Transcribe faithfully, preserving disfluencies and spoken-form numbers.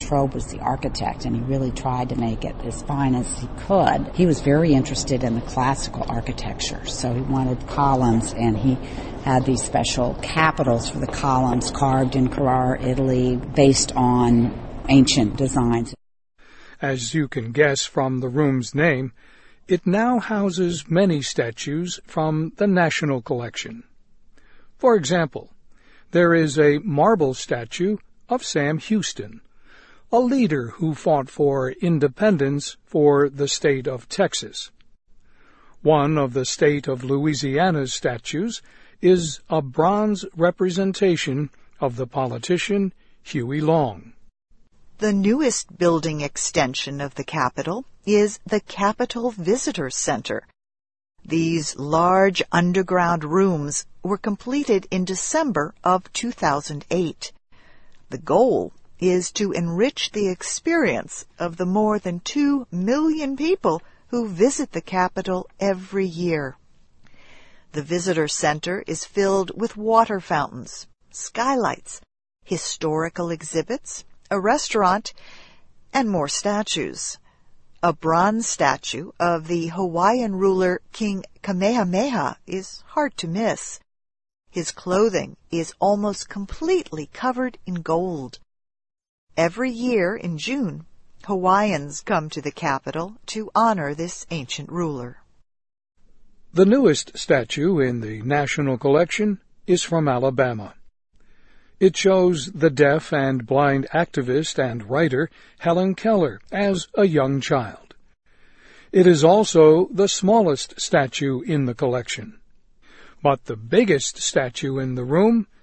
Latrobe was the architect, and he really tried to make it as fine as he could. He was very interested in the classical architecture, so he wanted columns, and he had these special capitals for the columns carved in Carrara, Italy, based on ancient designs. As you can guess from the room's name, it now houses many statues from the National Collection. For example, there is a marble statue of Sam Houston, a leader who fought for independence for the state of Texas. One of the state of Louisiana's statues is a bronze representation of the politician Huey Long. The newest building extension of the Capitol is the Capitol Visitor Center. These large underground rooms were completed in December of two thousand eight. The goal is to enrich the experience of the more than two million people who visit the Capitol every year. The Visitor Center is filled with water fountains, skylights, historical exhibits, a restaurant, and more statues. A bronze statue of the Hawaiian ruler King Kamehameha is hard to miss. His clothing is almost completely covered in gold. Every year in June, Hawaiians come to the Capitol to honor this ancient ruler. The newest statue in the National Collection is from Alabama. It shows the deaf and blind activist and writer Helen Keller as a young child. It is also the smallest statue in the collection. But the biggest statue in the room